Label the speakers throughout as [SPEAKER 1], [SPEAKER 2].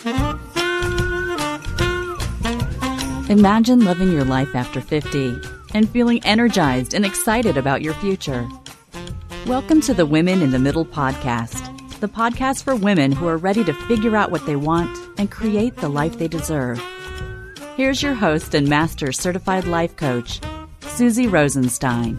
[SPEAKER 1] Imagine living your life after 50 and feeling energized and excited about your future. Welcome to the Women in the Middle podcast, the podcast for women who are ready to figure out what they want and create the life they deserve. Here's your host and master certified life coach, Suzy Rosenstein.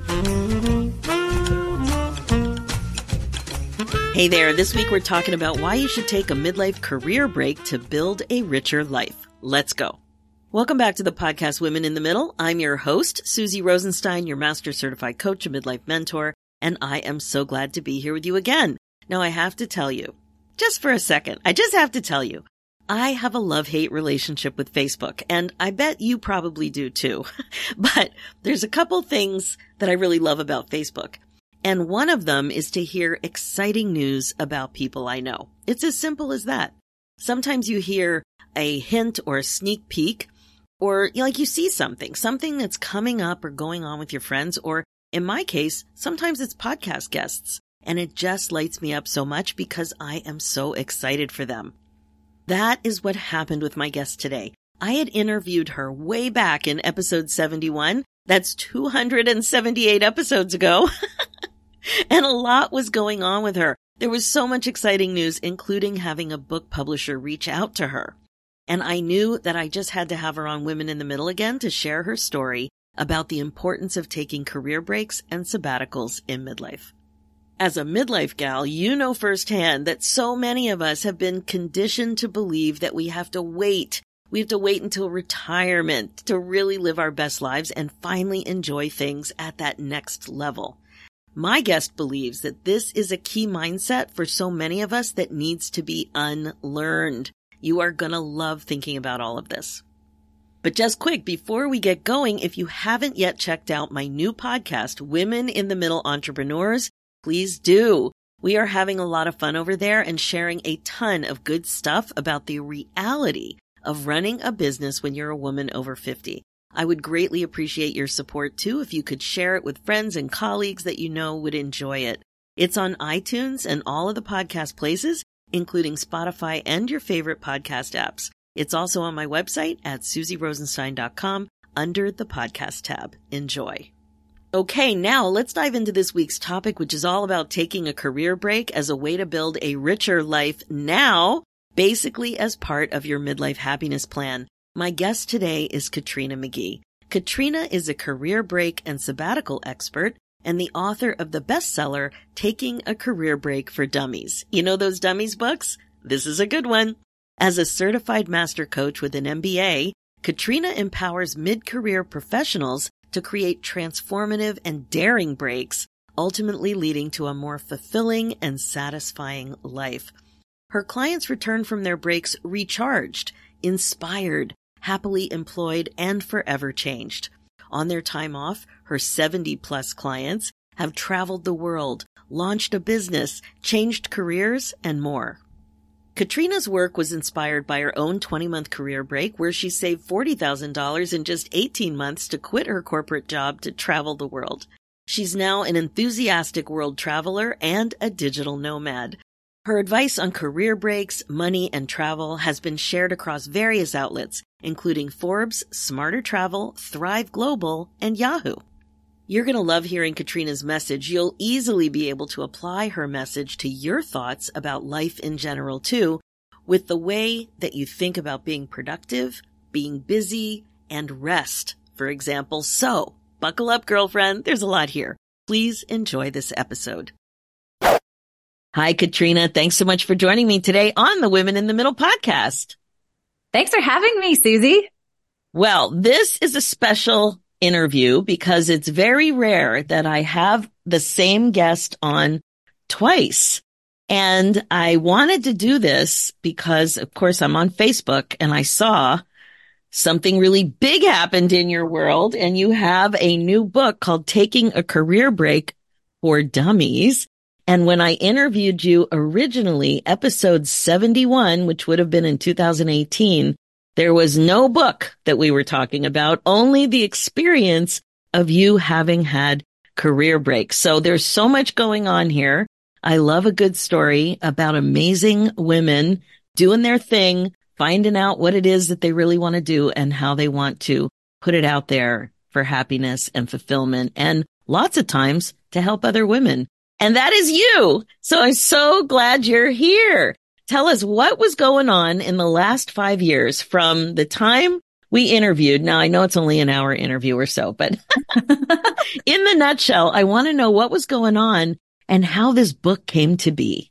[SPEAKER 2] Hey there, this week we're talking about why you should take a midlife career break to build a richer life. Let's go. Welcome back to the podcast Women in the Middle. I'm your host, Suzy Rosenstein, your master certified coach and midlife mentor, and I am so glad to be here with you again. Now I have to tell you, just for a second, I have a love-hate relationship with Facebook, and I bet you probably do too. But there's a couple things that I really love about Facebook. And one of them is to hear exciting news about people I know. It's as simple as that. Sometimes you hear a hint or a sneak peek, or you see something that's coming up or going on with your friends, or in my case, sometimes it's podcast guests, and it just lights me up so much because I am so excited for them. That is what happened with my guest today. I had interviewed her way back in episode 71. That's 278 episodes ago. And a lot was going on with her. There was so much exciting news, including having a book publisher reach out to her. And I knew that I just had to have her on Women in the Middle again to share her story about the importance of taking career breaks and sabbaticals in midlife. As a midlife gal, you know firsthand that so many of us have been conditioned to believe that we have to wait. We have to wait until retirement to really live our best lives and finally enjoy things at that next level. My guest believes that this is a key mindset for so many of us that needs to be unlearned. You are going to love thinking about all of this. But just quick, before we get going, if you haven't yet checked out my new podcast, Women in the Middle Entrepreneurs, please do. We are having a lot of fun over there and sharing a ton of good stuff about the reality of running a business when you're a woman over 50. I would greatly appreciate your support too if you could share it with friends and colleagues that you know would enjoy it. It's on iTunes and all of the podcast places, including Spotify and your favorite podcast apps. It's also on my website at SuzyRosenstein.com under the podcast tab. Enjoy. Okay, now let's dive into this week's topic, which is all about taking a career break as a way to build a richer life now, basically as part of your midlife happiness plan. My guest today is Katrina McGee. Katrina is a career break and sabbatical expert and the author of the bestseller, Taking a Career Break for Dummies. You know those Dummies books? This is a good one. As a certified master coach with an MBA, Katrina empowers mid-career professionals to create transformative and daring breaks, ultimately leading to a more fulfilling and satisfying life. Her clients return from their breaks recharged, inspired, happily employed, and forever changed. On their time off, her 70-plus clients have traveled the world, launched a business, changed careers, and more. Katrina's work was inspired by her own 20-month career break where she saved $40,000 in just 18 months to quit her corporate job to travel the world. She's now an enthusiastic world traveler and a digital nomad. Her advice on career breaks, money, and travel has been shared across various outlets, including Forbes, Smarter Travel, Thrive Global, and Yahoo. You're going to love hearing Katrina's message. You'll easily be able to apply her message to your thoughts about life in general, too, with the way that you think about being productive, being busy, and rest, for example. So, buckle up, girlfriend. There's a lot here. Please enjoy this episode. Hi, Katrina. Thanks so much for joining me today on the Women in the Middle podcast.
[SPEAKER 3] Thanks for having me, Suzy.
[SPEAKER 2] Well, this is a special interview because it's very rare that I have the same guest on twice. And I wanted to do this because, of course, I'm on Facebook and I saw something really big happened in your world. And you have a new book called Taking a Career Break for Dummies. And when I interviewed you originally, episode 71, which would have been in 2018, there was no book that we were talking about, only the experience of you having had career breaks. So there's so much going on here. I love a good story about amazing women doing their thing, finding out what it is that they really want to do and how they want to put it out there for happiness and fulfillment, and lots of times to help other women. And that is you. So I'm so glad you're here. Tell us what was going on in the last 5 years from the time we interviewed. Now, I know it's only an hour interview or so, but in the nutshell, I want to know what was going on and how this book came to be.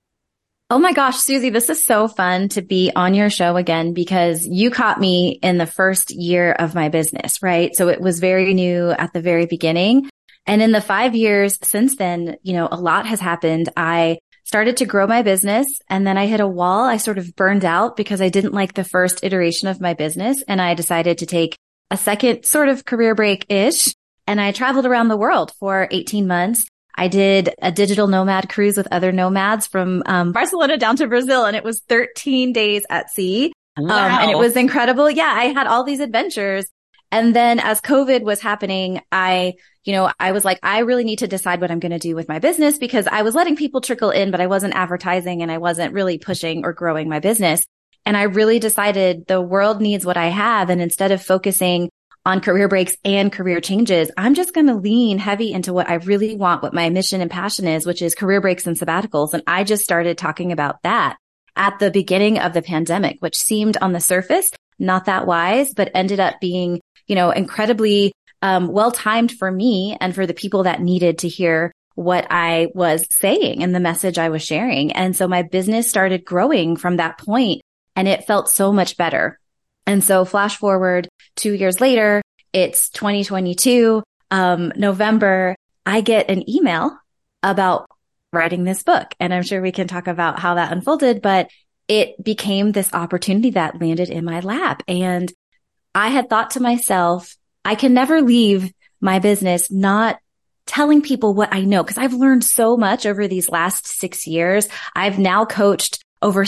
[SPEAKER 3] Oh my gosh, Susie, this is so fun to be on your show again because you caught me in the first year of my business, right? So it was very new at the very beginning. And in the 5 years since then, a lot has happened. I started to grow my business and then I hit a wall. I sort of burned out because I didn't like the first iteration of my business. And I decided to take a second sort of career break-ish. And I traveled around the world for 18 months. I did a digital nomad cruise with other nomads from Barcelona down to Brazil, and it was 13 days at sea.
[SPEAKER 2] Wow.
[SPEAKER 3] And it was incredible. Yeah, I had all these adventures. And then as COVID was happening, I was like, I really need to decide what I'm going to do with my business because I was letting people trickle in, but I wasn't advertising and I wasn't really pushing or growing my business. And I really decided the world needs what I have. And instead of focusing on career breaks and career changes, I'm just going to lean heavy into what I really want, what my mission and passion is, which is career breaks and sabbaticals. And I just started talking about that at the beginning of the pandemic, which seemed on the surface not that wise, but ended up being, incredibly well-timed for me and for the people that needed to hear what I was saying and the message I was sharing. And so my business started growing from that point, and it felt so much better. And so flash forward 2 years later, it's 2022, November, I get an email about writing this book. And I'm sure we can talk about how that unfolded, but it became this opportunity that landed in my lap. And I had thought to myself, I can never leave my business not telling people what I know, because I've learned so much over these last 6 years. I've now coached over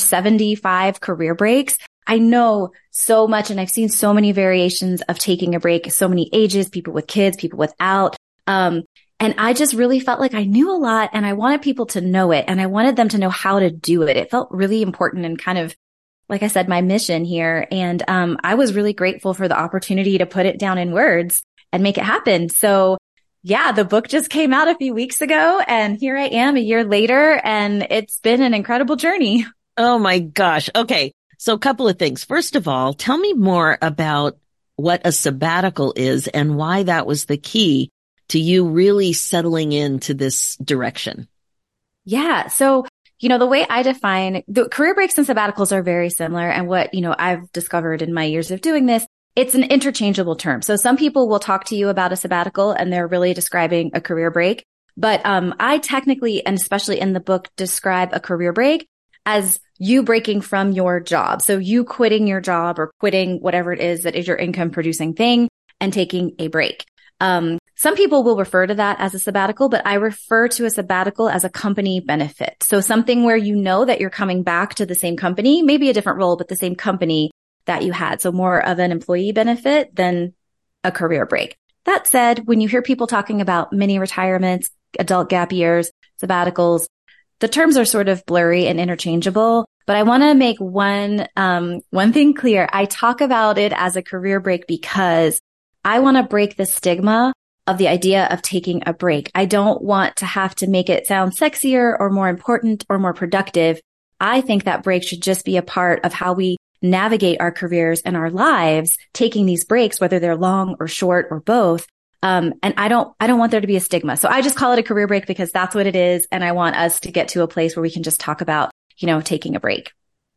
[SPEAKER 3] 75 career breaks. I know so much, and I've seen so many variations of taking a break, so many ages, people with kids, people without. And I just really felt like I knew a lot, and I wanted people to know it, and I wanted them to know how to do it. It felt really important and kind of, like I said, my mission here. And I was really grateful for the opportunity to put it down in words and make it happen. So yeah, the book just came out a few weeks ago, and here I am a year later, and it's been an incredible journey.
[SPEAKER 2] Oh my gosh. Okay. So a couple of things. First of all, tell me more about what a sabbatical is and why that was the key to you really settling into this direction.
[SPEAKER 3] Yeah. So, the way I define the career breaks and sabbaticals are very similar. And what, I've discovered in my years of doing this, it's an interchangeable term. So some people will talk to you about a sabbatical and they're really describing a career break. But I technically, and especially in the book, describe a career break as you breaking from your job. So you quitting your job or quitting whatever it is that is your income producing thing and taking a break. Some people will refer to that as a sabbatical, but I refer to a sabbatical as a company benefit. So something where you know that you're coming back to the same company, maybe a different role, but the same company that you had. So more of an employee benefit than a career break. That said, when you hear people talking about mini retirements, adult gap years, sabbaticals, the terms are sort of blurry and interchangeable, but I want to make one thing clear. I talk about it as a career break because I want to break the stigma of the idea of taking a break. I don't want to have to make it sound sexier or more important or more productive. I think that break should just be a part of how we navigate our careers and our lives, taking these breaks, whether they're long or short or both. And I don't want there to be a stigma. So I just call it a career break because that's what it is. And I want us to get to a place where we can just talk about, taking a break.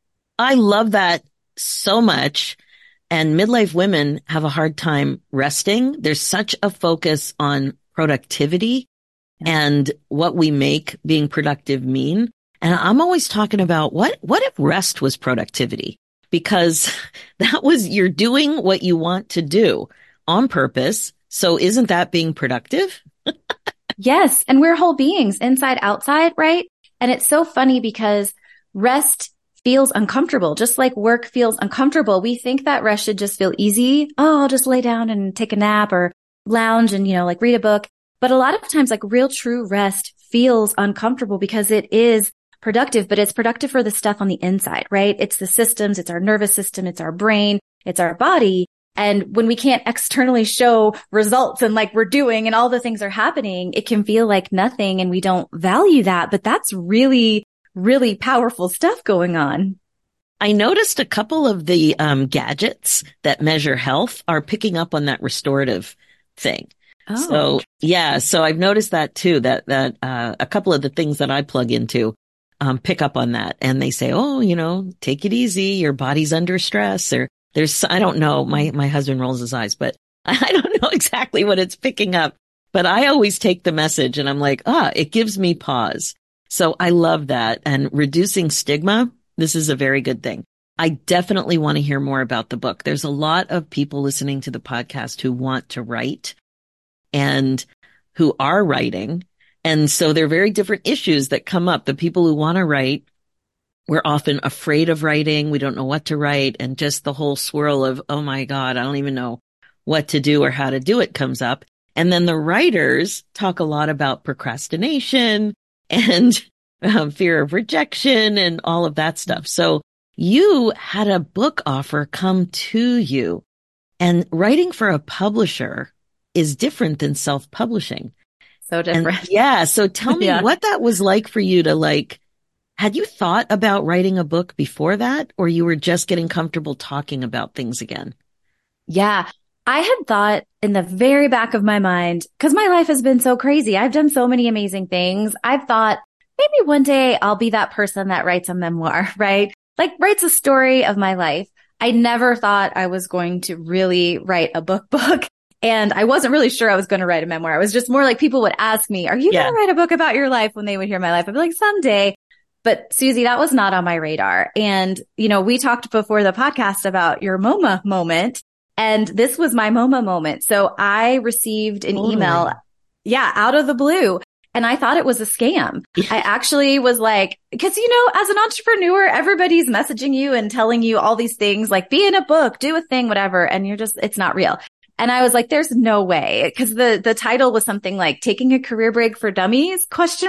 [SPEAKER 2] I love that so much. And midlife women have a hard time resting. There's such a focus on productivity and what we make being productive mean. And I'm always talking about what if rest was productivity? Because that was, you're doing what you want to do on purpose. So isn't that being productive?
[SPEAKER 3] Yes. And we're whole beings, inside, outside, right? And it's so funny because rest feels uncomfortable, just like work feels uncomfortable. We think that rest should just feel easy. Oh, I'll just lay down and take a nap or lounge and, read a book. But a lot of times, real true rest feels uncomfortable because it is productive, but it's productive for the stuff on the inside, right? It's the systems, it's our nervous system, it's our brain, it's our body. And when we can't externally show results and like we're doing and all the things are happening, it can feel like nothing and we don't value that. But that's really, really powerful stuff going on.
[SPEAKER 2] I noticed a couple of the gadgets that measure health are picking up on that restorative thing.
[SPEAKER 3] Oh.
[SPEAKER 2] So I've noticed that too, that a couple of the things that I plug into pick up on that. And they say, oh, take it easy. Your body's under stress, or I don't know. My husband rolls his eyes, but I don't know exactly what it's picking up. But I always take the message and I'm like, it gives me pause. So I love that. And reducing stigma, this is a very good thing. I definitely want to hear more about the book. There's a lot of people listening to the podcast who want to write and who are writing. And so there are very different issues that come up. The people who want to write, we're often afraid of writing. We don't know what to write. And just the whole swirl of, oh my God, I don't even know what to do or how to do it comes up. And then the writers talk a lot about procrastination and fear of rejection and all of that stuff. So you had a book offer come to you, and writing for a publisher is different than self-publishing.
[SPEAKER 3] So different.
[SPEAKER 2] So tell me what that was like for you to had you thought about writing a book before that, or you were just getting comfortable talking about things again?
[SPEAKER 3] Yeah, I had thought in the very back of my mind, because my life has been so crazy. I've done so many amazing things. I've thought maybe one day I'll be that person that writes a memoir, right? Like writes a story of my life. I never thought I was going to really write a book. And I wasn't really sure I was going to write a memoir. It was just more like people would ask me, are you going to write a book about your life when they would hear my life? I'd be like, someday. But Susie, that was not on my radar. And, we talked before the podcast about your MoMA moment. And this was my MoMA moment. So I received an email, out of the blue. And I thought it was a scam. I actually was like, because, as an entrepreneur, everybody's messaging you and telling you all these things like be in a book, do a thing, whatever. And it's not real. And I was like, there's no way, because the title was something like taking a career break for dummies ?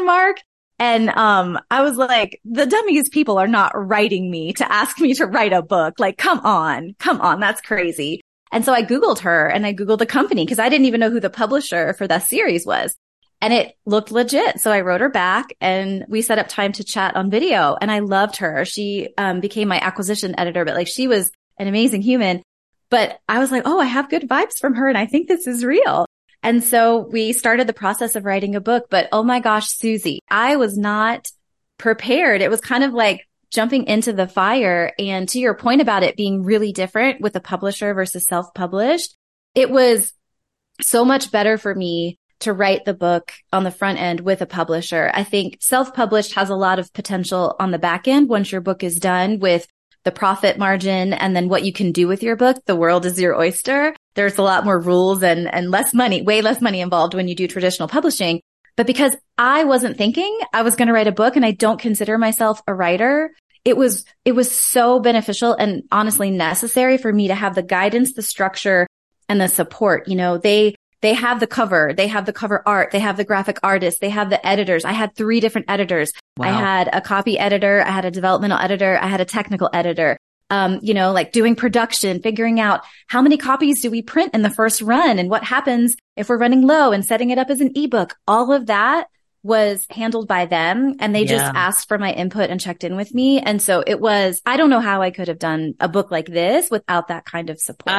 [SPEAKER 3] And I was like, the dummies people are not writing me to ask me to write a book. Like, come on, that's crazy. And so I Googled her and I Googled the company because I didn't even know who the publisher for that series was. And it looked legit. So I wrote her back and we set up time to chat on video, and I loved her. She became my acquisition editor, but she was an amazing human. But I was like, I have good vibes from her and I think this is real. And so we started the process of writing a book. But oh my gosh, Susie, I was not prepared. It was kind of like jumping into the fire. And to your point about it being really different with a publisher versus self-published, it was so much better for me to write the book on the front end with a publisher. I think self-published has a lot of potential on the back end once your book is done with the profit margin and then what you can do with your book. The world is your oyster. There's a lot more rules and less money, way less money involved when you do traditional publishing. But because I wasn't thinking I was going to write a book and I don't consider myself a writer, it was so beneficial and honestly necessary for me to have the guidance, the structure, and the support. They have the cover, they have the cover art, they have the graphic artists, they have the editors. I had 3 different editors. Wow. I had a copy editor, I had a developmental editor, I had a technical editor. Doing production, figuring out how many copies do we print in the first run and what happens if we're running low and setting it up as an ebook. All of that was handled by them, and they just asked for my input and checked in with me. And so I don't know how I could have done a book like this without that kind of support.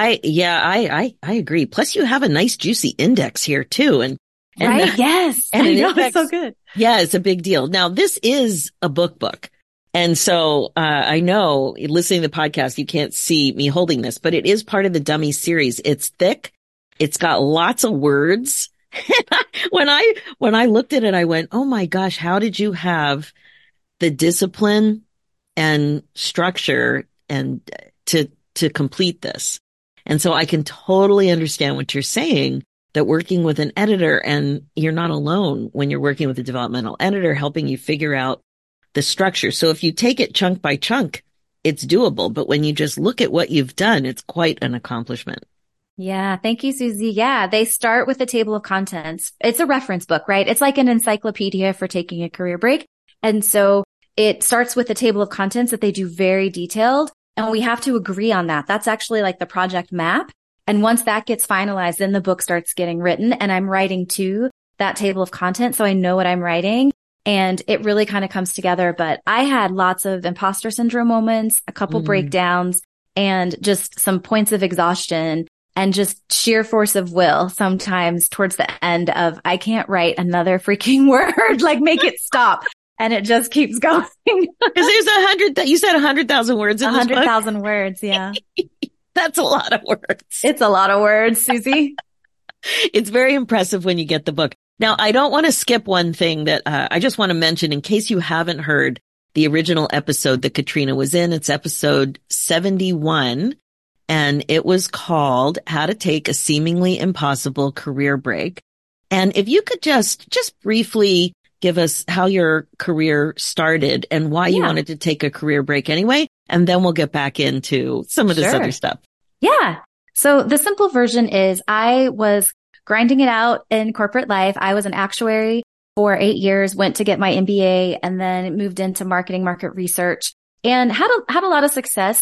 [SPEAKER 2] I agree. Plus you have a nice juicy index here too. And
[SPEAKER 3] right. Yes.
[SPEAKER 2] And
[SPEAKER 3] I know, it's so good.
[SPEAKER 2] Yeah. It's a big deal. Now this is a book. And so, I know listening to the podcast, you can't see me holding this, but it is part of the Dummy series. It's thick. It's got lots of words. When I looked at it, I went, oh my gosh, how did you have the discipline and structure and to complete this? And so I can totally understand what you're saying, that working with an editor, and you're not alone when you're working with a developmental editor helping you figure out the structure. So if you take it chunk by chunk, it's doable. But when you just look at what you've done, it's quite an accomplishment.
[SPEAKER 3] Yeah. Thank you, Susie. Yeah. They start with a table of contents. It's a reference book, right? It's like an encyclopedia for taking a career break. And so it starts with a table of contents that they do very detailed. And we have to agree on that. That's actually like the project map. And once that gets finalized, then the book starts getting written and I'm writing to that table of content. So I know what I'm writing and it really kind of comes together. But I had lots of imposter syndrome moments, a couple breakdowns, and just some points of exhaustion and just sheer force of will sometimes towards the end of, I can't write another freaking word, like make it stop. And it just keeps going.
[SPEAKER 2] Because you said 100,000 words in this book.
[SPEAKER 3] 100,000 words. Yeah.
[SPEAKER 2] That's a lot of words.
[SPEAKER 3] It's a lot of words, Susie.
[SPEAKER 2] It's very impressive when you get the book. Now, I don't want to skip one thing that I just want to mention in case you haven't heard the original episode that Katrina was in. It's episode 71, and it was called How to Take a Seemingly Impossible Career Break. And if you could just briefly give us how your career started and why you wanted to take a career break anyway, and then we'll get back into some of this other stuff.
[SPEAKER 3] Yeah. So the simple version is I was grinding it out in corporate life. I was an actuary for 8 years, went to get my MBA, and then moved into marketing, market research, and had a lot of success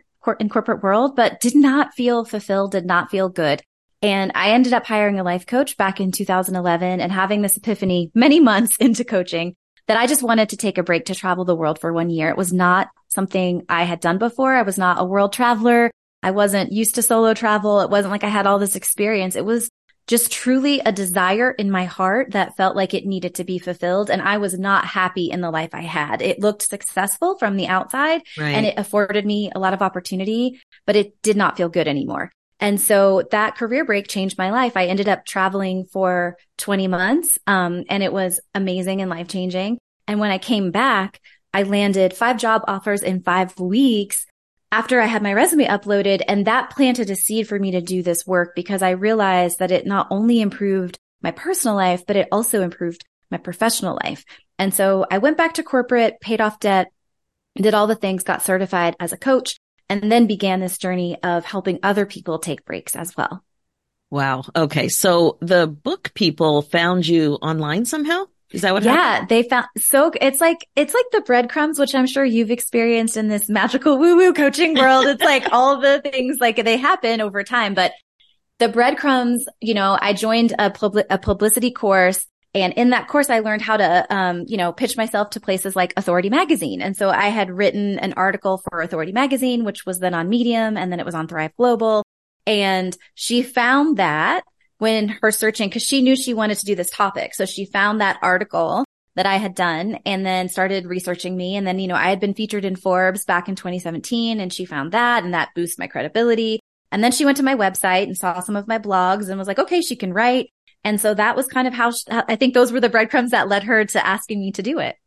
[SPEAKER 3] in corporate world, but did not feel fulfilled, did not feel good. And I ended up hiring a life coach back in 2011 and having this epiphany many months into coaching that I just wanted to take a break to travel the world for 1 year. It was not something I had done before. I was not a world traveler. I wasn't used to solo travel. It wasn't like I had all this experience. It was just truly a desire in my heart that felt like it needed to be fulfilled. And I was not happy in the life I had. It looked successful from the outside and it afforded me a lot of opportunity, but it did not feel good anymore. And so that career break changed my life. I ended up traveling for 20 months. And it was amazing and life changing. And when I came back, I landed 5 job offers in 5 weeks after I had my resume uploaded. And that planted a seed for me to do this work because I realized that it not only improved my personal life, but it also improved my professional life. And so I went back to corporate, paid off debt, did all the things, got certified as a coach, and then began this journey of helping other people take breaks as well.
[SPEAKER 2] Wow. Okay. So the book people found you online somehow? Is that what happened?
[SPEAKER 3] Yeah, they found, so it's like the breadcrumbs, which I'm sure you've experienced in this magical woo-woo coaching world. It's like all the things, like they happen over time, but the breadcrumbs, I joined a publicity course, and in that course, I learned how to, pitch myself to places like Authority Magazine. And so I had written an article for Authority Magazine, which was then on Medium, and then it was on Thrive Global. And she found that when her searching, because she knew she wanted to do this topic. So she found that article that I had done and then started researching me. And then, I had been featured in Forbes back in 2017, and she found that, and that boosted my credibility. And then she went to my website and saw some of my blogs and was like, okay, she can write. And so that was kind of how I think those were the breadcrumbs that led her to asking me to do it.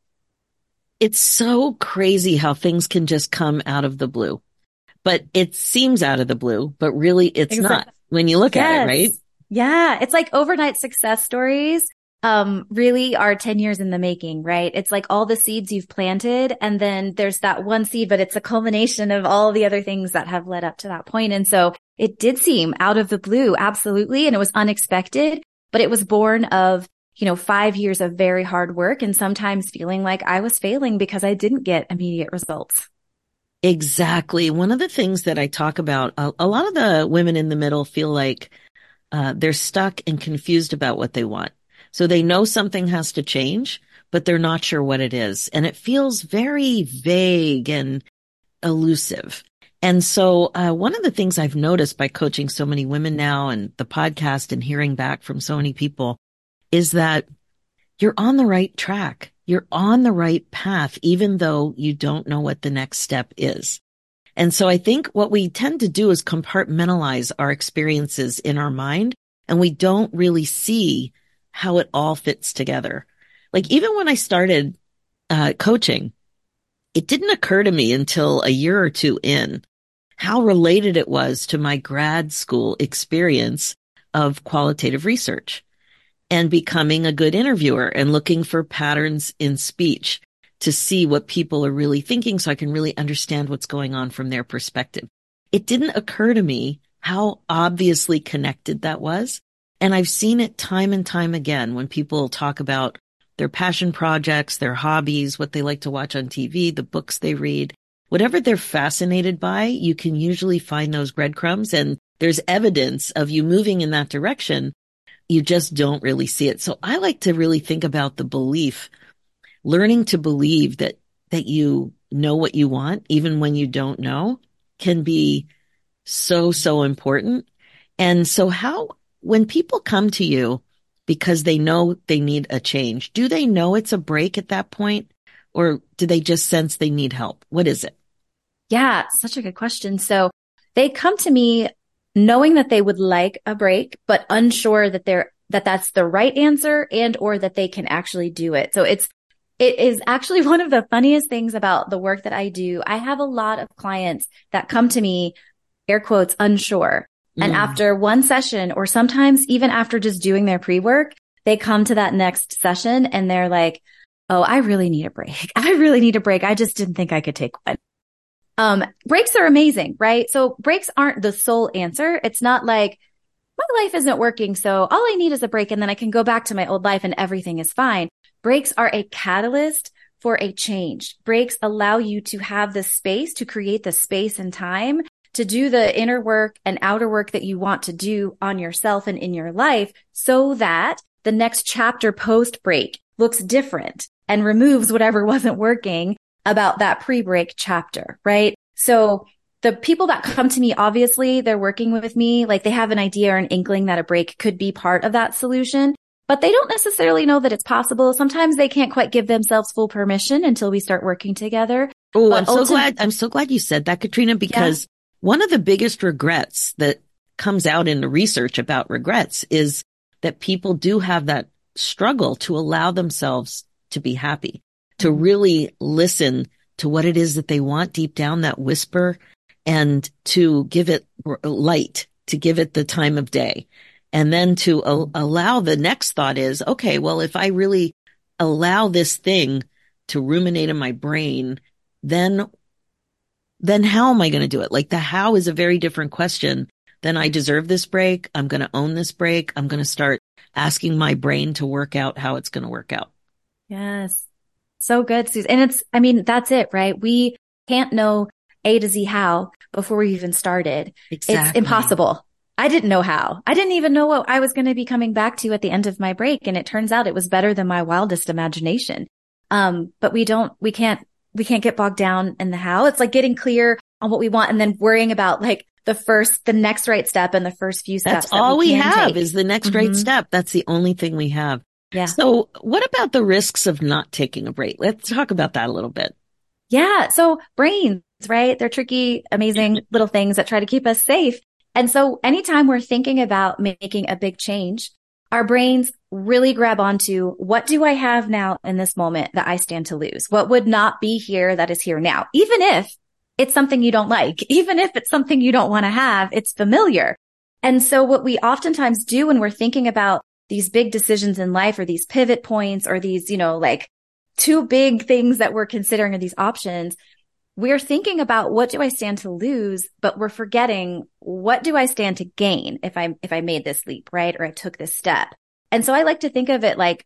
[SPEAKER 2] It's so crazy how things can just come out of the blue, but it seems out of the blue, but really it's not when you look at it, right?
[SPEAKER 3] Yeah. It's like overnight success stories, really are 10 years in the making, right? It's like all the seeds you've planted, and then there's that one seed, but it's a culmination of all the other things that have led up to that point. And so it did seem out of the blue. Absolutely. And it was unexpected, but it was born of, 5 years of very hard work and sometimes feeling like I was failing because I didn't get immediate results.
[SPEAKER 2] Exactly. One of the things that I talk about, a lot of the women in the middle feel like they're stuck and confused about what they want. So they know something has to change, but they're not sure what it is. And it feels very vague and elusive. And so one of the things I've noticed by coaching so many women now and the podcast and hearing back from so many people is that you're on the right track. You're on the right path, even though you don't know what the next step is. And so I think what we tend to do is compartmentalize our experiences in our mind, and we don't really see how it all fits together. Like even when I started coaching, it didn't occur to me until a year or two in how related it was to my grad school experience of qualitative research and becoming a good interviewer and looking for patterns in speech to see what people are really thinking so I can really understand what's going on from their perspective. It didn't occur to me how obviously connected that was. And I've seen it time and time again when people talk about their passion projects, their hobbies, what they like to watch on TV, the books they read, whatever they're fascinated by, you can usually find those breadcrumbs, and there's evidence of you moving in that direction. You just don't really see it. So I like to really think about the belief, learning to believe that you know what you want, even when you don't know, can be so, so important. And so when people come to you because they know they need a change, do they know it's a break at that point? Or do they just sense they need help? What is it?
[SPEAKER 3] Yeah, such a good question. So they come to me knowing that they would like a break, but unsure that that's the right answer and or that they can actually do it. So it is actually one of the funniest things about the work that I do. I have a lot of clients that come to me, air quotes, unsure. And after one session, or sometimes even after just doing their pre-work, they come to that next session and they're like, oh, I really need a break. I really need a break. I just didn't think I could take one. Breaks are amazing, right? So breaks aren't the sole answer. It's not like my life isn't working, so all I need is a break and then I can go back to my old life and everything is fine. Breaks are a catalyst for a change. Breaks allow you to have the space, to create the space and time to do the inner work and outer work that you want to do on yourself and in your life, so that the next chapter post break looks different and removes whatever wasn't working about that pre-break chapter, right? So the people that come to me, obviously they're working with me, like they have an idea or an inkling that a break could be part of that solution, but they don't necessarily know that it's possible. Sometimes they can't quite give themselves full permission until we start working together.
[SPEAKER 2] Oh, I'm so glad you said that, Katrina, because one of the biggest regrets that comes out in the research about regrets is that people do have that struggle to allow themselves to be happy, to really listen to what it is that they want deep down, that whisper, and to give it light, to give it the time of day. And then to allow the next thought is, okay, well, if I really allow this thing to ruminate in my brain, then how am I going to do it? Like the how is a very different question than I deserve this break. I'm going to own this break. I'm going to start asking my brain to work out how it's going to work out.
[SPEAKER 3] Yes. So good, Susan. And that's it, right? We can't know A to Z how before we even started.
[SPEAKER 2] Exactly.
[SPEAKER 3] It's impossible. I didn't know how. I didn't even know what I was going to be coming back to at the end of my break. And it turns out it was better than my wildest imagination. But we can't get bogged down in the how. It's like getting clear on what we want and then worrying about like the next right step and the first few steps.
[SPEAKER 2] That's all we have is the next right step. That's the only thing we have.
[SPEAKER 3] Yeah.
[SPEAKER 2] So what about the risks of not taking a break? Let's talk about that a little bit.
[SPEAKER 3] Yeah. So brains, right? They're tricky, amazing little things that try to keep us safe. And so anytime we're thinking about making a big change, our brains really grab onto what do I have now in this moment that I stand to lose? What would not be here that is here now? Even if it's something you don't like, even if it's something you don't want to have, it's familiar. And so what we oftentimes do when we're thinking about these big decisions in life or these pivot points or these, like two big things that we're considering are these options, we're thinking about what do I stand to lose, but we're forgetting what do I stand to gain if I made this leap, right? Or I took this step. And so I like to think of it like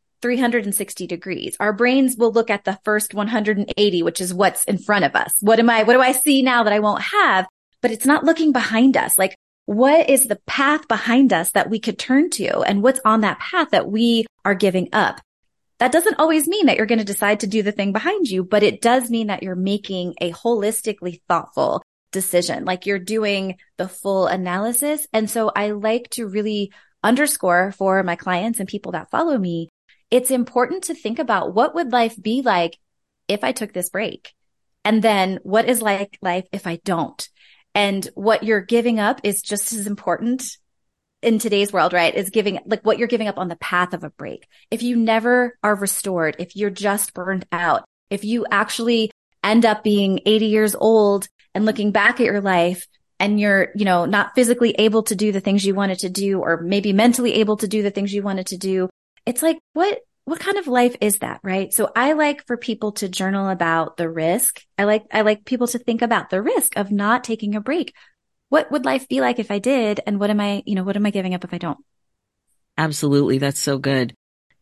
[SPEAKER 3] 360 degrees. Our brains will look at the first 180, which is what's in front of us. What do I see now that I won't have? But it's not looking behind us. Like, what is the path behind us that we could turn to? And what's on that path that we are giving up? That doesn't always mean that you're going to decide to do the thing behind you, but it does mean that you're making a holistically thoughtful decision. Like you're doing the full analysis. And so I like to really underscore for my clients and people that follow me, it's important to think about what would life be like if I took this break? And then what is like life if I don't? And what you're giving up is just as important in today's world, right? Is giving like what you're giving up on the path of a break. If you never are restored, if you're just burned out, if you actually end up being 80 years old and looking back at your life and you're, not physically able to do the things you wanted to do, or maybe mentally able to do the things you wanted to do, it's like, what kind of life is that, right? So I like for people to journal about the risk. I like people to think about the risk of not taking a break. What would life be like if I did? And what am I giving up if I don't?
[SPEAKER 2] Absolutely. That's so good.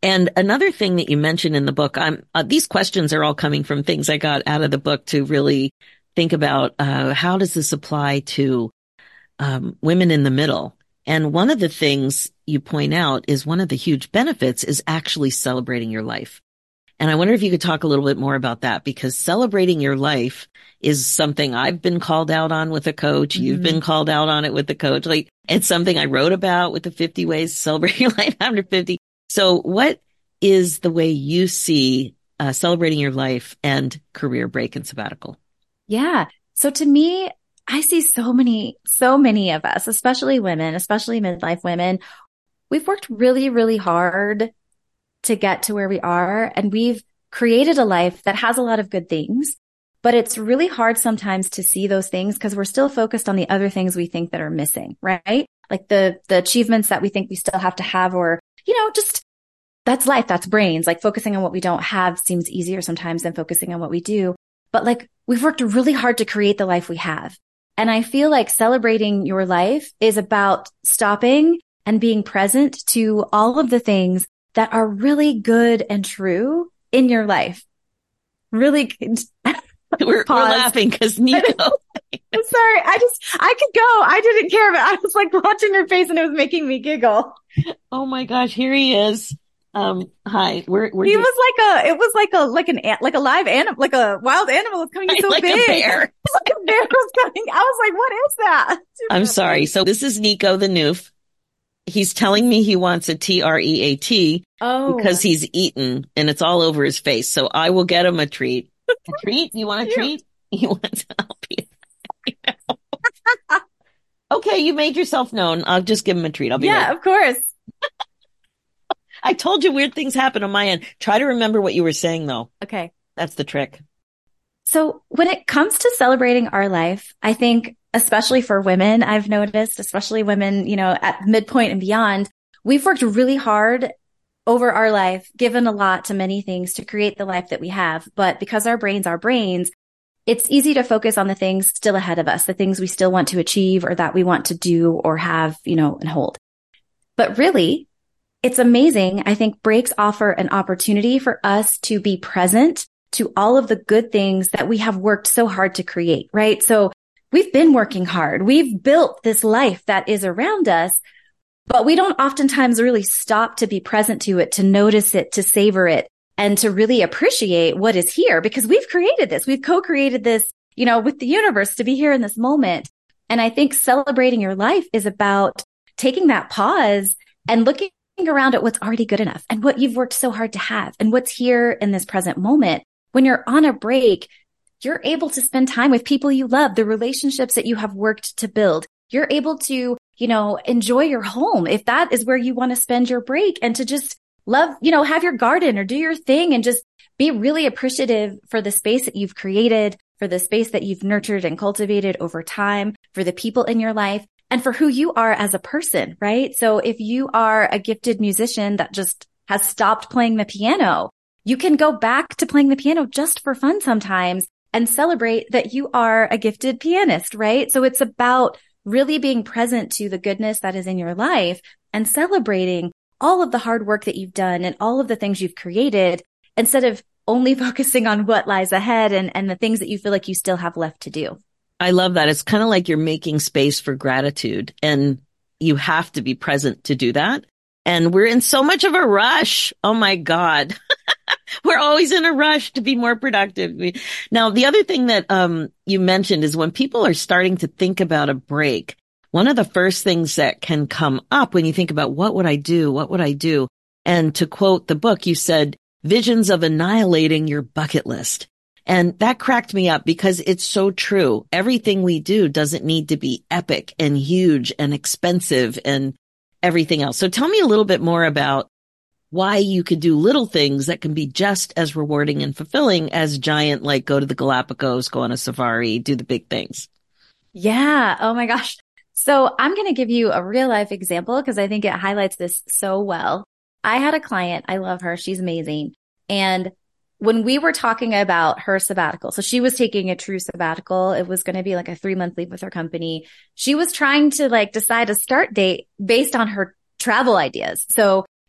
[SPEAKER 2] And another thing that you mentioned in the book, these questions are all coming from things I got out of the book to really think about, how does this apply to, women in the middle? And one of the things you point out is one of the huge benefits is actually celebrating your life. And I wonder if you could talk a little bit more about that, because celebrating your life is something I've been called out on with a coach. You've been called out on it with a coach. Like, it's something I wrote about with the 50 ways to celebrate your life after 50. So what is the way you see celebrating your life and career break and sabbatical?
[SPEAKER 3] Yeah. So to me, I see so many of us, especially women, especially midlife women. We've worked really, really hard to get to where we are, and we've created a life that has a lot of good things, but it's really hard sometimes to see those things because we're still focused on the other things we think that are missing, right? Like the achievements that we think we still have to have, or, just that's life, that's brains. Like, focusing on what we don't have seems easier sometimes than focusing on what we do. But like, we've worked really hard to create the life we have. And I feel like celebrating your life is about stopping and being present to all of the things that are really good and true in your life. Really good.
[SPEAKER 2] We're laughing because Nico.
[SPEAKER 3] I'm sorry. I could go. I didn't care, but I was like watching her face and it was making me giggle.
[SPEAKER 2] Oh my gosh, here he is. Hi.
[SPEAKER 3] He was like a live animal, like a wild animal was coming so
[SPEAKER 2] like
[SPEAKER 3] big.
[SPEAKER 2] A bear.
[SPEAKER 3] Like a bear was coming. I was like, what is that?
[SPEAKER 2] I'm sorry. So this is Nico the Noof. He's telling me he wants a TREAT because he's eaten and it's all over his face. So I will get him a treat. A treat? You want a treat? He wants to help you. Okay, you made yourself known. I'll just give him a treat. I'll be right.
[SPEAKER 3] Yeah, of course.
[SPEAKER 2] I told you weird things happen on my end. Try to remember what you were saying, though.
[SPEAKER 3] Okay.
[SPEAKER 2] That's the trick.
[SPEAKER 3] So when it comes to celebrating our life, I think, especially for women, I've noticed, especially women, at midpoint and beyond, we've worked really hard over our life, given a lot to many things to create the life that we have. But because our brains are brains, it's easy to focus on the things still ahead of us, the things we still want to achieve or that we want to do or have, and hold. But really, it's amazing. I think breaks offer an opportunity for us to be present to all of the good things that we have worked so hard to create, right? So we've been working hard. We've built this life that is around us, but we don't oftentimes really stop to be present to it, to notice it, to savor it, and to really appreciate what is here, because we've created this. We've co-created this, with the universe to be here in this moment. And I think celebrating your life is about taking that pause and looking around at what's already good enough and what you've worked so hard to have and what's here in this present moment. When you're on a break, you're able to spend time with people you love, the relationships that you have worked to build. You're able to, enjoy your home if that is where you want to spend your break, and to just love, have your garden or do your thing and just be really appreciative for the space that you've created, for the space that you've nurtured and cultivated over time, for the people in your life, and for who you are as a person, right? So if you are a gifted musician that just has stopped playing the piano, you can go back to playing the piano just for fun sometimes and celebrate that you are a gifted pianist, right? So it's about really being present to the goodness that is in your life and celebrating all of the hard work that you've done and all of the things you've created, instead of only focusing on what lies ahead and the things that you feel like you still have left to do.
[SPEAKER 2] I love that. It's kind of like you're making space for gratitude, and you have to be present to do that. And we're in so much of a rush. Oh my God. We're always in a rush to be more productive. Now, the other thing that you mentioned is when people are starting to think about a break, one of the first things that can come up when you think about what would I do? What would I do? And to quote the book, you said, visions of annihilating your bucket list. And that cracked me up because it's so true. Everything we do doesn't need to be epic and huge and expensive and everything else. So tell me a little bit more about why you could do little things that can be just as rewarding and fulfilling as giant, like go to the Galapagos, go on a safari, do the big things.
[SPEAKER 3] Yeah. Oh my gosh. So I'm going to give you a real life example because I think it highlights this so well. I had a client. I love her. She's amazing. And when we were talking about her sabbatical, so she was taking a true sabbatical. It was going to be like a 3-month leave with her company. She was trying to decide a start date based on her travel ideas. So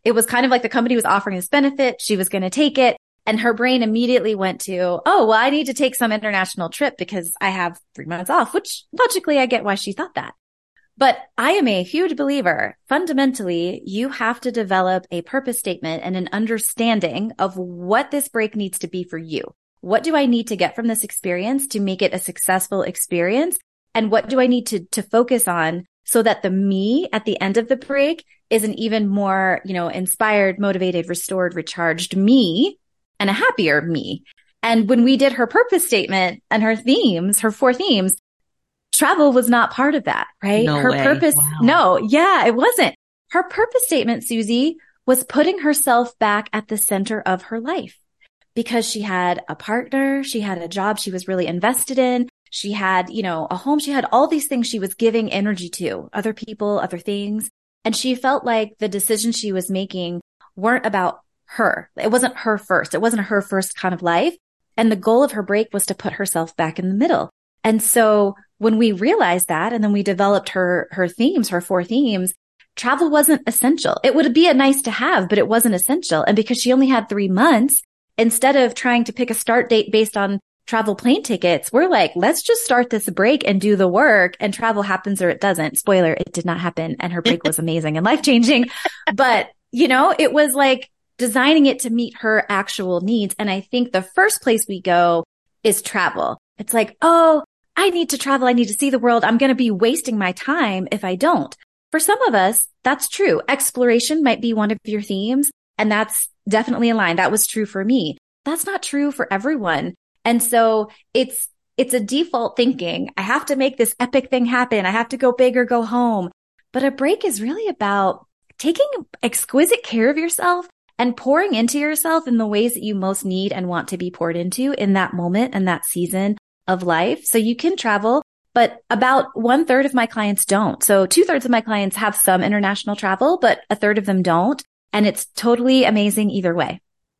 [SPEAKER 3] it was kind of like the company was offering this benefit. She was going to take it. And her brain immediately went to, oh, well, I need to take some international trip because I have 3 months off, which logically I get why she thought that. But I am a huge believer. Fundamentally, you have to develop a purpose statement and an understanding of what this break needs to be for you. What do I need to get from this experience to make it a successful experience? And what do I need to focus on so that the me at the end of the break is an even more, inspired, motivated, restored, recharged me and a happier me. And when we did her purpose statement and her themes, her 4 themes, travel was not part of that, right?
[SPEAKER 2] No
[SPEAKER 3] her
[SPEAKER 2] way.
[SPEAKER 3] purpose.
[SPEAKER 2] Wow.
[SPEAKER 3] No, yeah, it wasn't. Her purpose statement, Susie, was putting herself back at the center of her life because she had a partner. She had a job she was really invested in. She had, a home. She had all these things she was giving energy to, other people, other things. And she felt like the decisions she was making weren't about her. It wasn't her first. It wasn't her first kind of life. And the goal of her break was to put herself back in the middle. And so when we realized that, and then we developed her themes, her 4 themes, travel wasn't essential. It would be a nice to have, but it wasn't essential. And because she only had 3 months, instead of trying to pick a start date based on travel plane tickets, we're like, let's just start this break and do the work, and travel happens or it doesn't. Spoiler, it did not happen. And her break was amazing and life-changing. But, it was like designing it to meet her actual needs. And I think the first place we go is travel. It's like, oh, I need to travel. I need to see the world. I'm going to be wasting my time if I don't. For some of us, that's true. Exploration might be one of your themes, and that's definitely in line. That was true for me. That's not true for everyone. And so it's a default thinking. I have to make this epic thing happen. I have to go big or go home. But a break is really about taking exquisite care of yourself and pouring into yourself in the ways that you most need and want to be poured into in that moment and that season of life. So you can travel, but about 1/3 of my clients don't. So 2/3 of my clients have some international travel, but 1/3 of them don't. And it's totally amazing either way.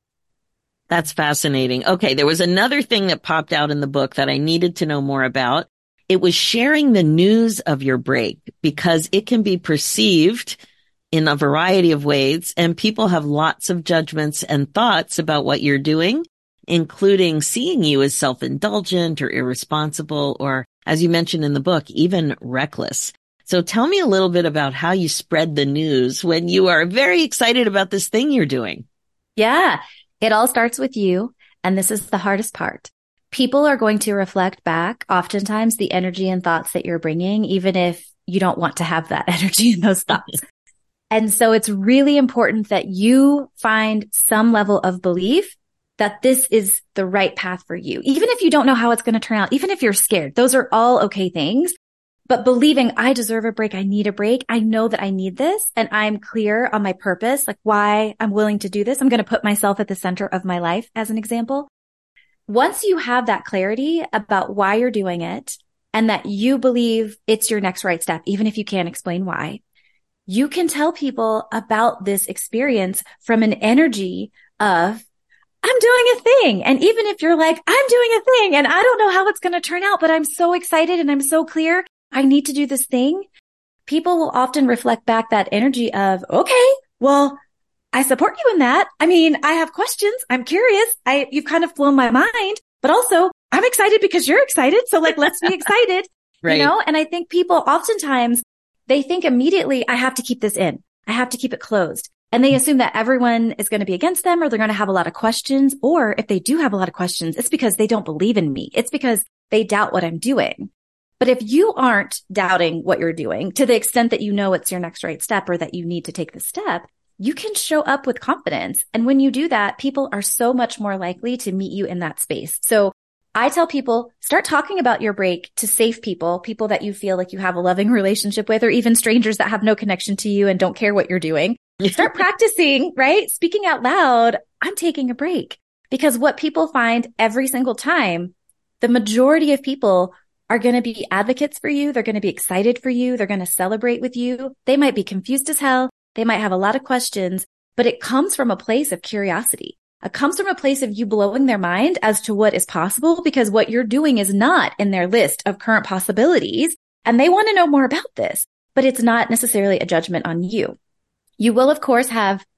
[SPEAKER 2] That's fascinating. Okay. There was another thing that popped out in the book that I needed to know more about. It was sharing the news of your break, because it can be perceived in a variety of ways, and people have lots of judgments and thoughts about what you're doing, including seeing you as self-indulgent or irresponsible, or, as you mentioned in the book, even reckless. So tell me a little bit about how you spread the news when you are very excited about this thing you're doing.
[SPEAKER 3] Yeah, it all starts with you. And this is the hardest part. People are going to reflect back, oftentimes, the energy and thoughts that you're bringing, even if you don't want to have that energy and those thoughts. And so it's really important that you find some level of belief that this is the right path for you. Even if you don't know how it's going to turn out, even if you're scared, those are all okay things. But believing I deserve a break, I need a break, I know that I need this, and I'm clear on my purpose, like why I'm willing to do this. I'm going to put myself at the center of my life, as an example. Once you have that clarity about why you're doing it and that you believe it's your next right step, even if you can't explain why, you can tell people about this experience from an energy of, I'm doing a thing. And even if you're like, I'm doing a thing and I don't know how it's going to turn out, but I'm so excited and I'm so clear, I need to do this thing. People will often reflect back that energy of, okay, well, I support you in that. I mean, I have questions. I'm curious. You've kind of blown my mind, but also I'm excited because you're excited. So like, let's be excited,
[SPEAKER 2] Right.
[SPEAKER 3] And I think people oftentimes, they think immediately, I have to keep this in. I have to keep it closed. And they assume that everyone is going to be against them, or they're going to have a lot of questions. Or if they do have a lot of questions, it's because they don't believe in me. It's because they doubt what I'm doing. But if you aren't doubting what you're doing to the extent that you know it's your next right step, or that you need to take the step, you can show up with confidence. And when you do that, people are so much more likely to meet you in that space. So I tell people, start talking about your break to safe people that you feel like you have a loving relationship with, or even strangers that have no connection to you and don't care what you're doing. Start practicing, right? Speaking out loud, I'm taking a break. Because what people find every single time, the majority of people are going to be advocates for you. They're going to be excited for you. They're going to celebrate with you. They might be confused as hell. They might have a lot of questions, but it comes from a place of curiosity. It comes from a place of you blowing their mind as to what is possible, because what you're doing is not in their list of current possibilities. And they want to know more about this, but it's not necessarily a judgment on you. You will, of course, have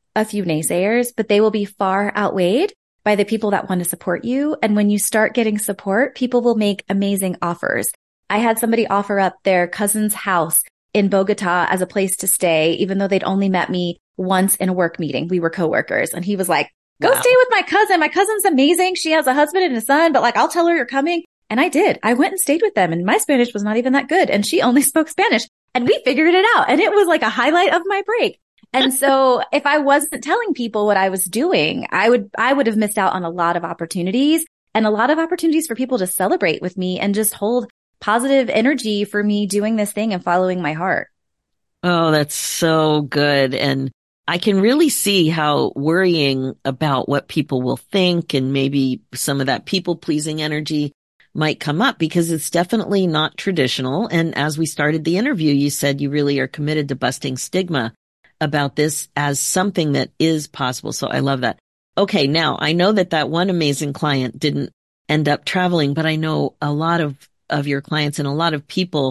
[SPEAKER 3] a few naysayers, but they will be far outweighed by the people that want to support you. And when you start getting support, people will make amazing offers. I had somebody offer up their cousin's house in Bogota as a place to stay, even though they'd only met me once in a work meeting. We were coworkers. And he was like, go stay with my cousin. My cousin's amazing. She has a husband and a son, but like, I'll tell her you're coming. And I did. I went and stayed with them, and my Spanish was not even that good. And she only spoke Spanish, and we figured it out. And it was like a highlight of my break. And so if I wasn't telling people what I was doing, I would have missed out on a lot of opportunities, and a lot of opportunities for people to celebrate with me and just hold positive energy for me doing this thing and following my heart.
[SPEAKER 2] Oh, that's so good. And I can really see how worrying about what people will think and maybe some of that people pleasing energy might come up, because it's definitely not traditional. And as we started the interview, you said you really are committed to busting stigma about this as something that is possible. So I love that. Okay. Now I know that one amazing client didn't end up traveling, but I know a lot of your clients and a lot of people,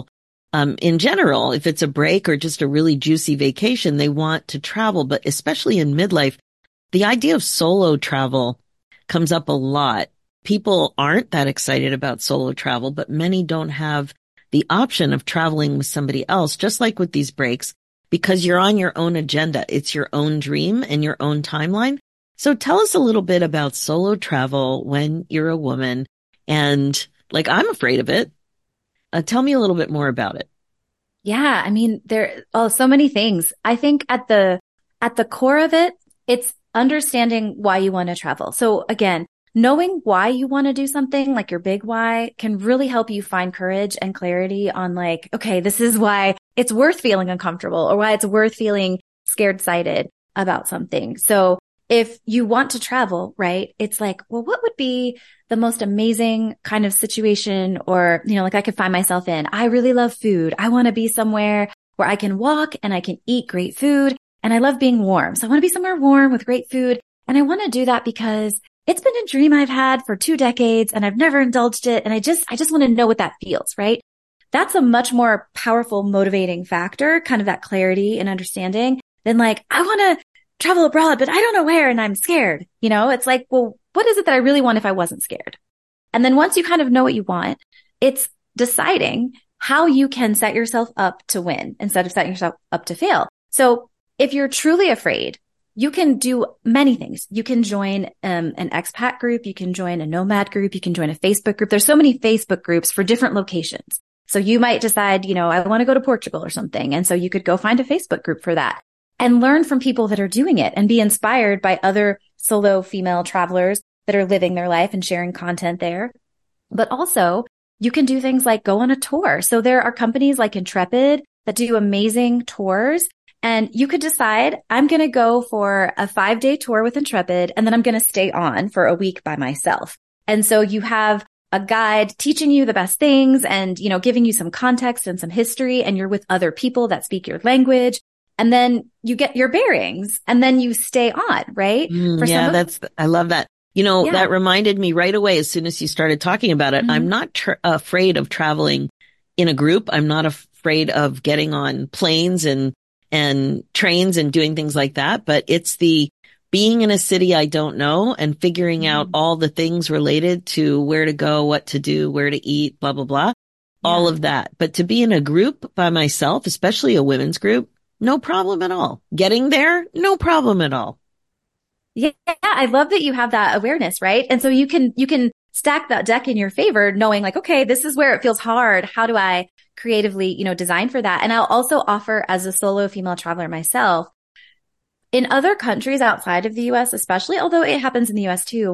[SPEAKER 2] in general, if it's a break or just a really juicy vacation, they want to travel, but especially in midlife, the idea of solo travel comes up a lot. People aren't that excited about solo travel, but many don't have the option of traveling with somebody else, just like with these breaks, because you're on your own agenda. It's your own dream and your own timeline. So tell us a little bit about solo travel when you're a woman. And like, I'm afraid of it. Tell me a little bit more about it.
[SPEAKER 3] Yeah. I mean, there are so many things. I think at the core of it, it's understanding why you want to travel. So again, knowing why you want to do something, like your big why, can really help you find courage and clarity on like, okay, this is why it's worth feeling uncomfortable, or why it's worth feeling scared sighted about something. So if you want to travel, right, it's like, well, what would be the most amazing kind of situation, or, you know, like I could find myself in? I really love food. I want to be somewhere where I can walk and I can eat great food. And I love being warm. So I want to be somewhere warm with great food. And I want to do that because it's been a dream I've had for 2 decades and I've never indulged it. And I just want to know what that feels, right? That's a much more powerful motivating factor, kind of that clarity and understanding, than like, I want to travel abroad, but I don't know where and I'm scared. You know, it's like, well, what is it that I really want if I wasn't scared? And then once you kind of know what you want, it's deciding how you can set yourself up to win instead of setting yourself up to fail. So if you're truly afraid, you can do many things. You can join an expat group. You can join a nomad group. You can join a Facebook group. There's so many Facebook groups for different locations. So you might decide, you know, I want to go to Portugal or something. And so you could go find a Facebook group for that and learn from people that are doing it and be inspired by other solo female travelers that are living their life and sharing content there. But also you can do things like go on a tour. So there are companies like Intrepid that do amazing tours. And you could decide, I'm going to go for a 5-day tour with Intrepid, and then I'm going to stay on for a week by myself. And so you have a guide teaching you the best things and, you know, giving you some context and some history, and you're with other people that speak your language. And then you get your bearings and then you stay on, right?
[SPEAKER 2] I love that. You know, that reminded me right away as soon as you started talking about it. Mm-hmm. I'm not afraid of traveling in a group. I'm not afraid of getting on planes and trains and doing things like that. But it's the being in a city I don't know and figuring out all the things related to where to go, what to do, where to eat, blah, blah, blah, all of that. But to be in a group by myself, especially a women's group, no problem at all. Getting there, no problem at all.
[SPEAKER 3] Yeah. I love that you have that awareness, right? And so you can stack that deck in your favor, knowing like, okay, this is where it feels hard. How do I creatively, you know, design for that? And I'll also offer, as a solo female traveler myself, in other countries outside of the US, especially, although it happens in the US too,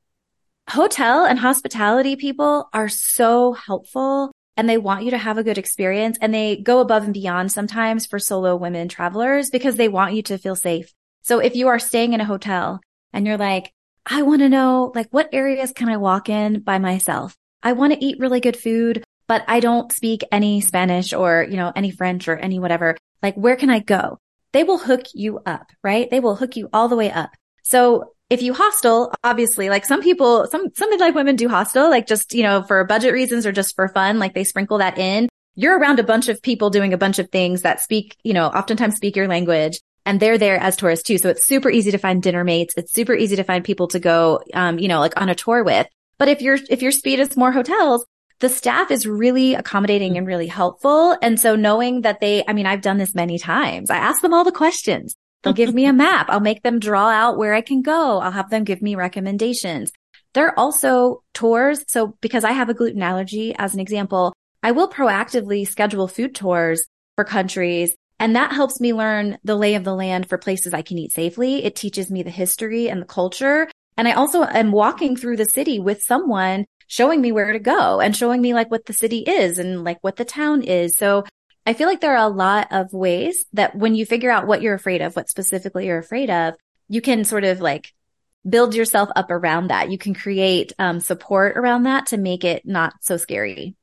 [SPEAKER 3] hotel and hospitality people are so helpful and they want you to have a good experience, and they go above and beyond sometimes for solo women travelers because they want you to feel safe. So if you are staying in a hotel and you're like, I want to know, like, what areas can I walk in by myself? I want to eat really good food, but I don't speak any Spanish or, you know, any French or any whatever. Like, where can I go? They will hook you up, right? They will hook you all the way up. So if you hostel, obviously, like some people, some midlife women do hostel, like just, you know, for budget reasons or just for fun, like they sprinkle that in. You're around a bunch of people doing a bunch of things that speak, you know, oftentimes speak your language. and they're there as tourists too. So it's super easy to find dinner mates. It's super easy to find people to go, like on a tour with. But if your speed is more hotels, the staff is really accommodating and really helpful. And so knowing that I've done this many times. I ask them all the questions. They'll give me a map. I'll make them draw out where I can go. I'll have them give me recommendations. There are also tours. So because I have a gluten allergy, as an example, I will proactively schedule food tours for countries. And that helps me learn the lay of the land for places I can eat safely. It teaches me the history and the culture. And I also am walking through the city with someone showing me where to go and showing me like what the city is and like what the town is. So I feel like there are a lot of ways that when you figure out what you're afraid of, what specifically you're afraid of, you can sort of like build yourself up around that. You can create support around that to make it not so scary.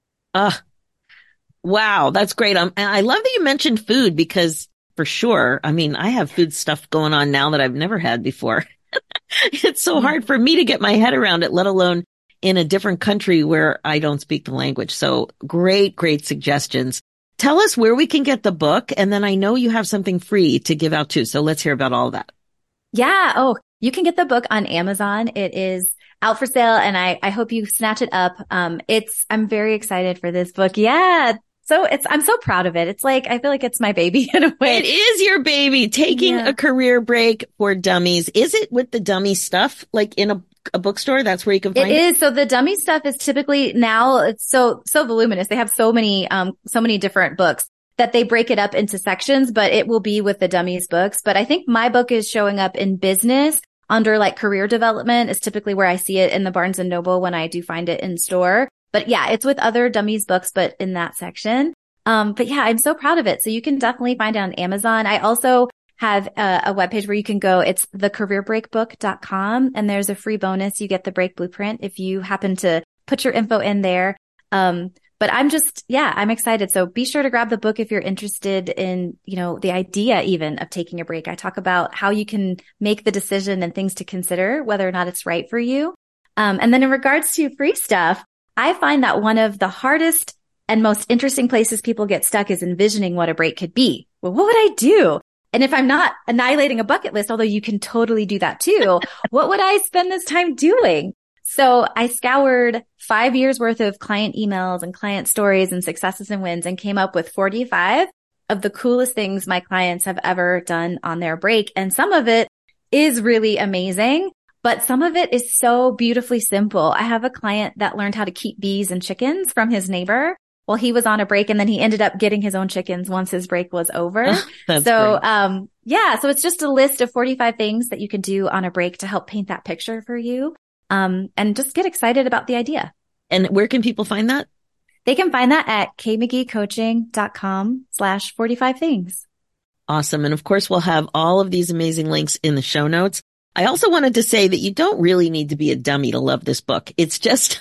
[SPEAKER 2] Wow, that's great. I love that you mentioned food because for sure, I have food stuff going on now that I've never had before. It's so hard for me to get my head around it, let alone in a different country where I don't speak the language. So great suggestions. Tell us where we can get the book. And then I know you have something free to give out too. So let's hear about all of that.
[SPEAKER 3] Yeah. Oh, you can get the book on Amazon. It is out for sale and I hope you snatch it up. I'm very excited for this book. Yeah. So I'm so proud of it. It's like, I feel like it's my baby in a way.
[SPEAKER 2] It is your baby. Taking a career break for dummies. Is it with the dummy stuff, like in a bookstore? That's where you can find it?
[SPEAKER 3] It is. So the dummy stuff is typically now it's so voluminous. They have so many different books that they break it up into sections, but it will be with the dummies books. But I think my book is showing up in business under like career development is typically where I see it in the Barnes and Noble when I do find it in store. But yeah, it's with other dummies books, but in that section. But yeah, I'm so proud of it. So you can definitely find it on Amazon. I also have a webpage where you can go. It's thecareerbreakbook.com. And there's a free bonus. You get the break blueprint if you happen to put your info in there. But I'm excited. So be sure to grab the book if you're interested in, the idea even of taking a break. I talk about how you can make the decision and things to consider, whether or not it's right for you. And then in regards to free stuff, I find that one of the hardest and most interesting places people get stuck is envisioning what a break could be. Well, what would I do? And if I'm not annihilating a bucket list, although you can totally do that too, what would I spend this time doing? So I scoured 5 years worth of client emails and client stories and successes and wins and came up with 45 of the coolest things my clients have ever done on their break. And some of it is really amazing, but some of it is so beautifully simple. I have a client that learned how to keep bees and chickens from his neighbor while he was on a break. And then he ended up getting his own chickens once his break was over.
[SPEAKER 2] That's
[SPEAKER 3] so,
[SPEAKER 2] great.
[SPEAKER 3] So it's just a list of 45 things that you can do on a break to help paint that picture for you. And just get excited about the idea.
[SPEAKER 2] And where can people find that?
[SPEAKER 3] They can find that at kmcgeecoaching.com/45 things.
[SPEAKER 2] Awesome. And of course, we'll have all of these amazing links in the show notes. I also wanted to say that you don't really need to be a dummy to love this book. It's just,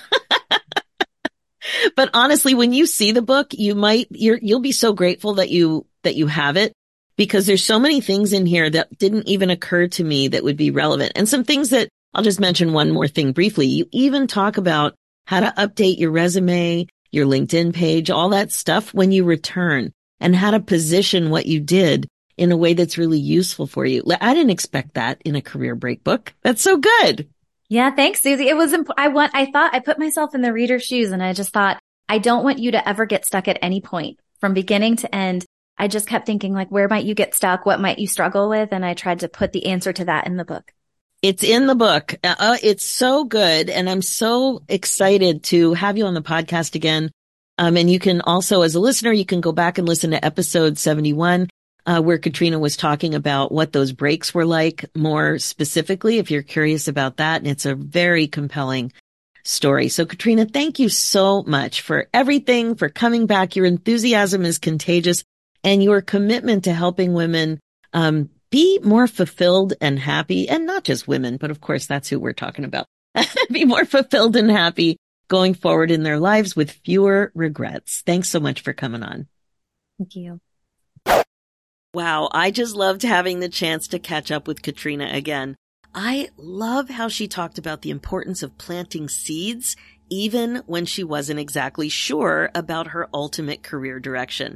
[SPEAKER 2] but honestly, when you see the book, you'll be so grateful that you have it because there's so many things in here that didn't even occur to me that would be relevant. And some things that I'll just mention one more thing briefly. You even talk about how to update your resume, your LinkedIn page, all that stuff when you return and how to position what you did in a way that's really useful for you. I didn't expect that in a career break book. That's so good.
[SPEAKER 3] Yeah. Thanks, Susie. It was, I put myself in the reader's shoes and I just thought, I don't want you to ever get stuck at any point from beginning to end. I just kept thinking like, where might you get stuck? What might you struggle with? And I tried to put the answer to that in the book.
[SPEAKER 2] It's in the book. It's so good. And I'm so excited to have you on the podcast again. And you can also, as a listener, you can go back and listen to episode 71, where Katrina was talking about what those breaks were like more specifically, if you're curious about that. And it's a very compelling story. So Katrina, thank you so much for everything, for coming back. Your enthusiasm is contagious and your commitment to helping women, be more fulfilled and happy, and not just women, but of course, that's who we're talking about. Be more fulfilled and happy going forward in their lives with fewer regrets. Thanks so much for coming on.
[SPEAKER 3] Thank you.
[SPEAKER 2] Wow. I just loved having the chance to catch up with Katrina again. I love how she talked about the importance of planting seeds, even when she wasn't exactly sure about her ultimate career direction.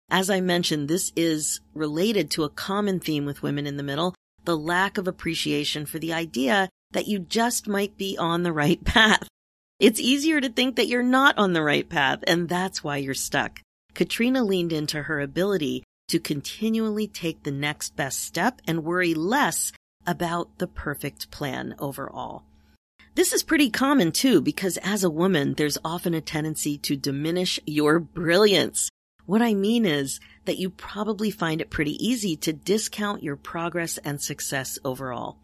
[SPEAKER 2] As I mentioned, this is related to a common theme with women in the middle, the lack of appreciation for the idea that you just might be on the right path. It's easier to think that you're not on the right path, and that's why you're stuck. Katrina leaned into her ability to continually take the next best step and worry less about the perfect plan overall. This is pretty common too, because as a woman, there's often a tendency to diminish your brilliance. What I mean is that you probably find it pretty easy to discount your progress and success overall.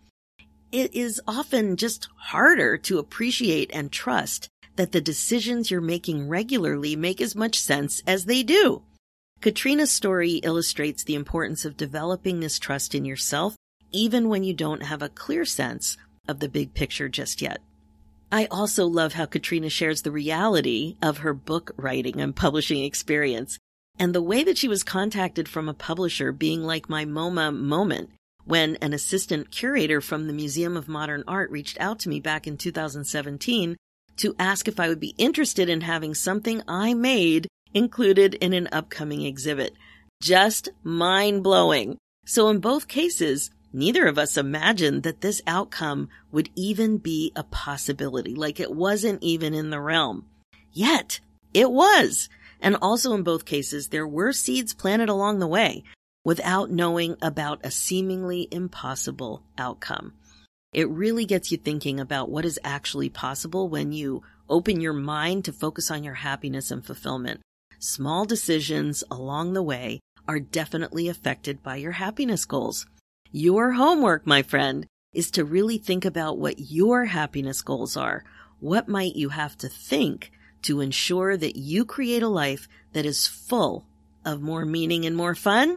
[SPEAKER 2] It is often just harder to appreciate and trust that the decisions you're making regularly make as much sense as they do. Katrina's story illustrates the importance of developing this trust in yourself, even when you don't have a clear sense of the big picture just yet. I also love how Katrina shares the reality of her book writing and publishing experience, and the way that she was contacted from a publisher being like my MoMA moment, when an assistant curator from the Museum of Modern Art reached out to me back in 2017 to ask if I would be interested in having something I made included in an upcoming exhibit. Just mind-blowing. So in both cases, neither of us imagined that this outcome would even be a possibility, like it wasn't even in the realm. Yet, it was. And also in both cases, there were seeds planted along the way without knowing about a seemingly impossible outcome. It really gets you thinking about what is actually possible when you open your mind to focus on your happiness and fulfillment. Small decisions along the way are definitely affected by your happiness goals. Your homework, my friend, is to really think about what your happiness goals are. What might you have to think to ensure that you create a life that is full of more meaning and more fun?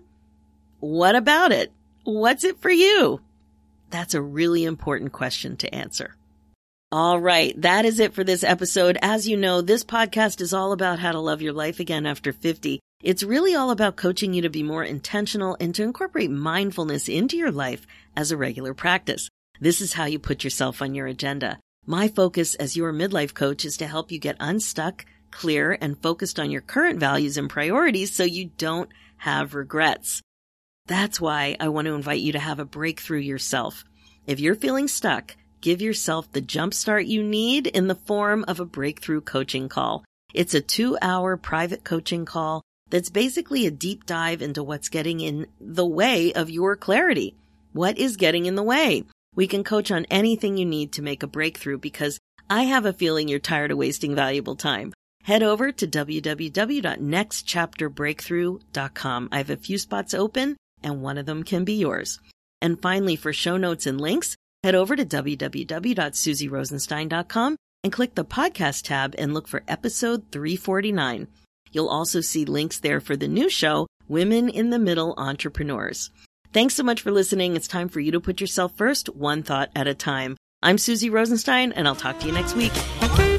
[SPEAKER 2] What about it? What's it for you? That's a really important question to answer. All right, that is it for this episode. As you know, this podcast is all about how to love your life again after 50. It's really all about coaching you to be more intentional and to incorporate mindfulness into your life as a regular practice. This is how you put yourself on your agenda. My focus as your midlife coach is to help you get unstuck, clear, and focused on your current values and priorities so you don't have regrets. That's why I want to invite you to have a breakthrough yourself. If you're feeling stuck, give yourself the jumpstart you need in the form of a breakthrough coaching call. It's a 2-hour private coaching call that's basically a deep dive into what's getting in the way of your clarity. What is getting in the way? We can coach on anything you need to make a breakthrough because I have a feeling you're tired of wasting valuable time. Head over to www.nextchapterbreakthrough.com. I have a few spots open and one of them can be yours. And finally, for show notes and links, head over to www.susierosenstein.com and click the podcast tab and look for episode 349. You'll also see links there for the new show, Women in the Middle Entrepreneurs. Thanks so much for listening. It's time for you to put yourself first, one thought at a time. I'm Susie Rosenstein, and I'll talk to you next week.